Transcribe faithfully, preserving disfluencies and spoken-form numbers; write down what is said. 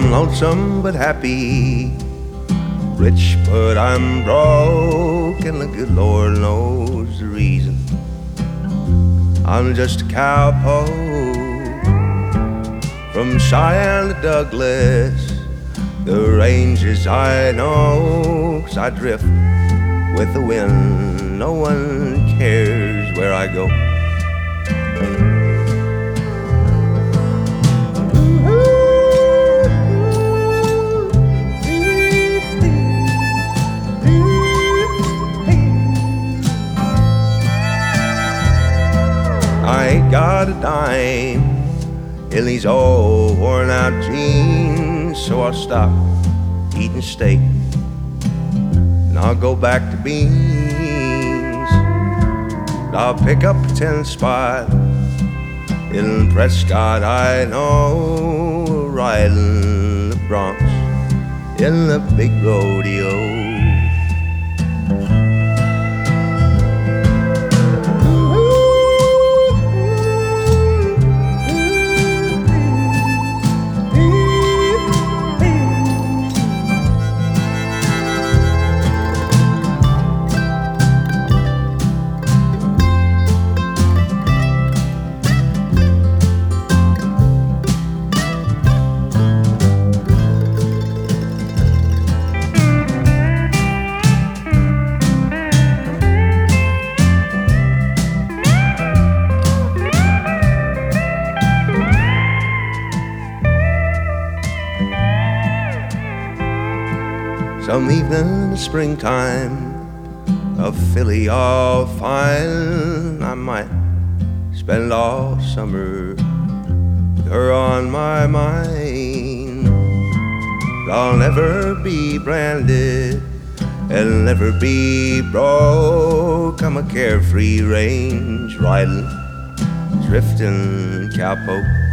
I'm lonesome but happy, rich but I'm broke, and the good Lord knows the reason. I'm just a cowpoke from Cheyenne to Douglas, the ranges I know, 'cause I drift with the wind, no one cares where I go. I ain't got a dime in these old worn out jeans, so I'll stop eating steak and I'll go back to beans. I'll pick up a ten spot in Prescott, I know, riding the broncs in the big rodeo. Some evening in the springtime, a filly all fine, I might spend all summer with her on my mind. But I'll never be branded and never be broke. I'm a carefree range riding, drifting cowpoke.